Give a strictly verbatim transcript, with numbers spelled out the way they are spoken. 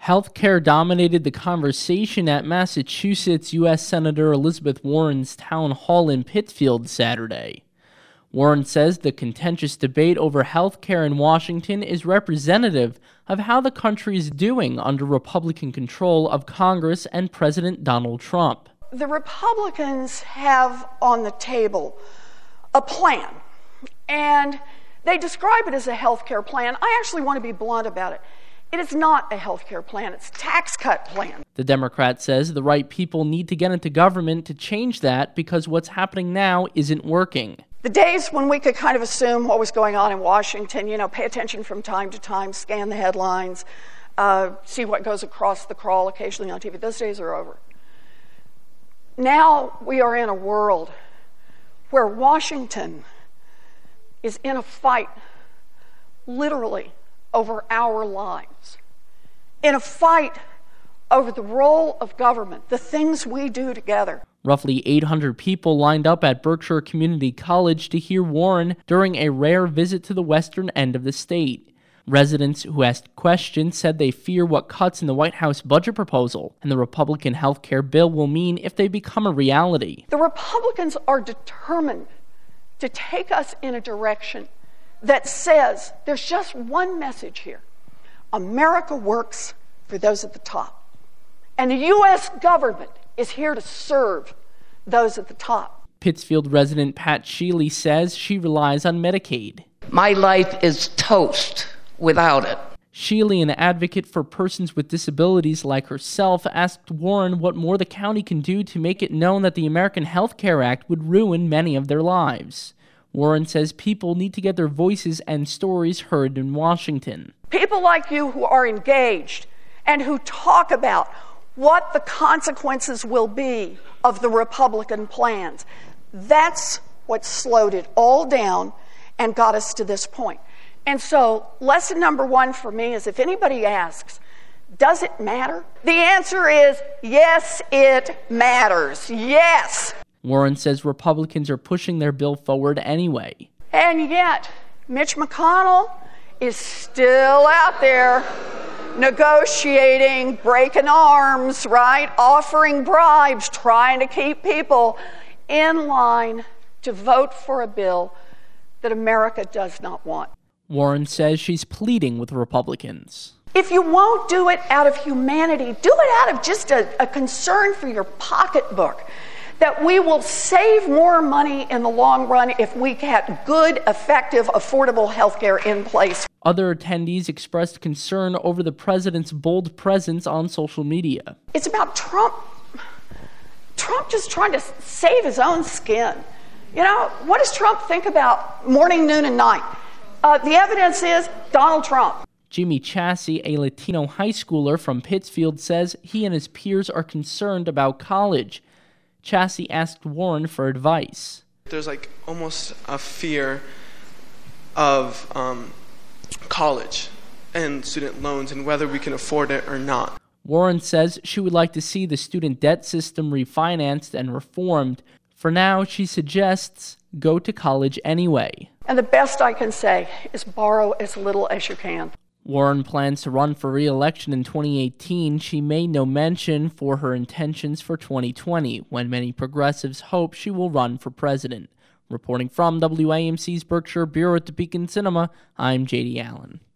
Healthcare dominated the conversation at Massachusetts U S Senator Elizabeth Warren's town hall in Pittsfield Saturday. Warren says the contentious debate over healthcare in Washington is representative of how the country is doing under Republican control of Congress and President Donald Trump. The Republicans have on the table a plan, and they describe it as a healthcare plan. I actually want to be blunt about it. It is not a health care plan. It's a tax cut plan. The Democrat says the right people need to get into government to change that because what's happening now isn't working. The days when we could kind of assume what was going on in Washington, you know, pay attention from time to time, scan the headlines, uh, see what goes across the crawl occasionally on T V, those days are over. Now we are in a world where Washington is in a fight, literally, over our lives, in a fight over the role of government, the things we do together. Roughly eight hundred people lined up at Berkshire Community College to hear Warren during a rare visit to the western end of the state. Residents who asked questions said they fear what cuts in the White House budget proposal and the Republican health care bill will mean if they become a reality. The Republicans are determined to take us in a direction that says there's just one message here. America works for those at the top. And the U S government is here to serve those at the top. Pittsfield resident Pat Sheely says she relies on Medicaid. My life is toast without it. Sheely, an advocate for persons with disabilities like herself, asked Warren what more the county can do to make it known that the American Health Care Act would ruin many of their lives. Warren says people need to get their voices and stories heard in Washington. People like you who are engaged and who talk about what the consequences will be of the Republican plans, that's what slowed it all down and got us to this point. And so lesson number one for me is if anybody asks, does it matter? The answer is yes, it matters. Yes. Warren says Republicans are pushing their bill forward anyway. And yet, Mitch McConnell is still out there negotiating, breaking arms, right? Offering bribes, trying to keep people in line to vote for a bill that America does not want. Warren says she's pleading with Republicans. If you won't do it out of humanity, do it out of just a, a concern for your pocketbook. That we will save more money in the long run if we get good, effective, affordable health care in place. Other attendees expressed concern over the president's bold presence on social media. It's about Trump. Trump just trying to save his own skin. You know, what does Trump think about morning, noon, and night? Uh, the evidence is Donald Trump. Jimmy Chassie, a Latino high schooler from Pittsfield, says he and his peers are concerned about college. Chassie asked Warren for advice. There's like almost a fear of um, college and student loans and whether we can afford it or not. Warren says she would like to see the student debt system refinanced and reformed. For now, she suggests go to college anyway. And the best I can say is borrow as little as you can. Warren plans to run for re-election in twenty eighteen. She made no mention for her intentions for twenty twenty, when many progressives hope she will run for president. Reporting from W A M C's Berkshire Bureau at the Beacon Cinema, I'm J D Allen.